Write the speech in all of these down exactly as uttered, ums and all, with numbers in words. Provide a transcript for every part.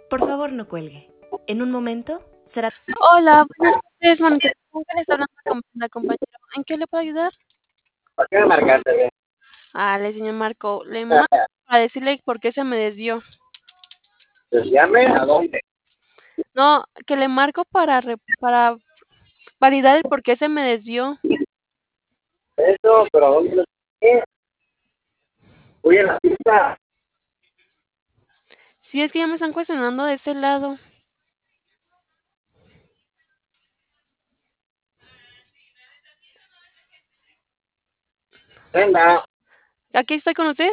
Por favor, no cuelgue. En un momento será... Hola, buenas tardes, Mónica. ¿Con qué le está hablando la com- la compañera? ¿En qué le puedo ayudar? ¿Por qué me marcaste, güey? Vale, señor Marco, le mando para decirle por qué se me desvió. Pues llame a dónde. No, que le marco para, re- para validar el por qué se me desvió. Eso, pero ¿a dónde lo saqué? Voy a la pista. Sí, es que ya me están cuestionando de ese lado. Venga. ¿Aquí estoy con usted?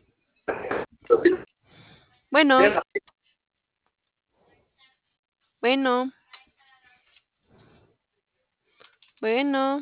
Bueno, Venga. bueno, bueno,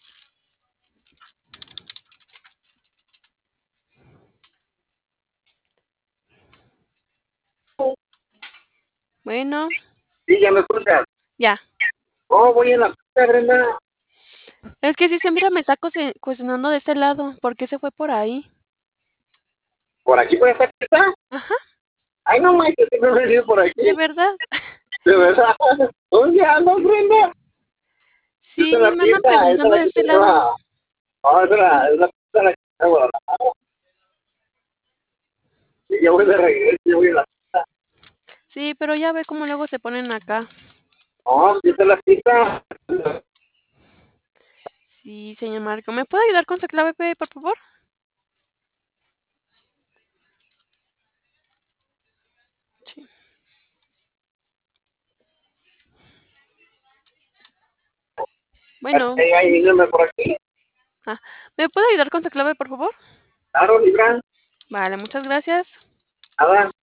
bueno, Sí, ya me escuchas. ya. Oh, voy a la pista, Brenda. Es que sí, siempre me está cuestion- cuestionando de ese lado. ¿Por qué se fue por ahí? ¿Por aquí puede estar pista? Ajá, Ay, no manches, que no he venido por ¿de aquí. verdad? De verdad. ¿Dónde andas, Brenda? Esta es Sí, la me andan pista. Esta es preguntando la de que ese te lado. lleva. Oh, esa es la, es la pista la que te lleva. Sí, ya voy de regreso. Ya voy a la pista. Sí, pero ya ve cómo luego se ponen acá. Oh, esta es la pista. Sí, señor Marco. ¿Me puede ayudar con su clave P, por favor? Sí. Bueno, Ahí, ahí, víneme por aquí. ah, ¿me puede ayudar con su clave, por favor? Claro, Libra. Vale, muchas gracias. Nada.